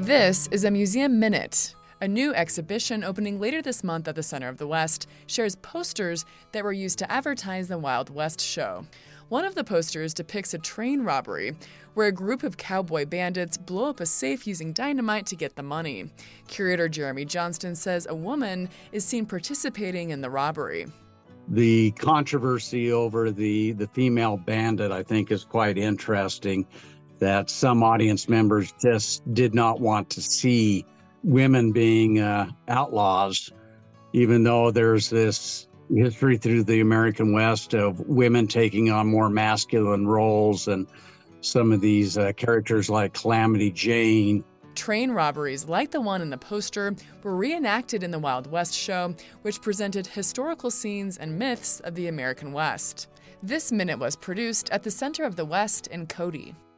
This is a Museum Minute. A new exhibition opening later this month at the Center of the West shares posters that were used to advertise the Wild West show. One of the posters depicts a train robbery where a group of cowboy bandits blow up a safe using dynamite to get the money. Curator Jeremy Johnston says a woman is seen participating in the robbery. The controversy over the female bandit, I think, is quite interesting, that some audience members just did not want to see women being outlaws, even though there's this history through the American West of women taking on more masculine roles, and some of these characters like Calamity Jane. Train robberies like the one in the poster were reenacted in the Wild West show, which presented historical scenes and myths of the American West. This minute was produced at the Center of the West in Cody.